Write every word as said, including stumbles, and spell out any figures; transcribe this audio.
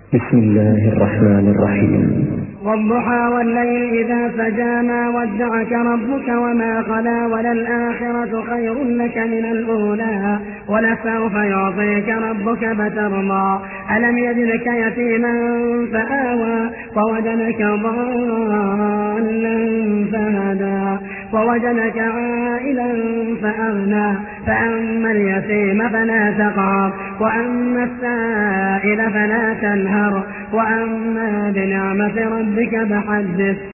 بسم الله الرحمن الرحيم. والضحى والليل إذا سجى ما ودعك ربك وما قلى وللآخرة خير لك من الأولى ولسوف يعطيك ربك فترضى ألم يجدك يتيما فآوى ووجدك ضالا فهدى ووجدك عائلا فأغنى فأما اليتيم فلا تقهر وأما السائل فلا تنهر وأما بنعمة ربك فحدث.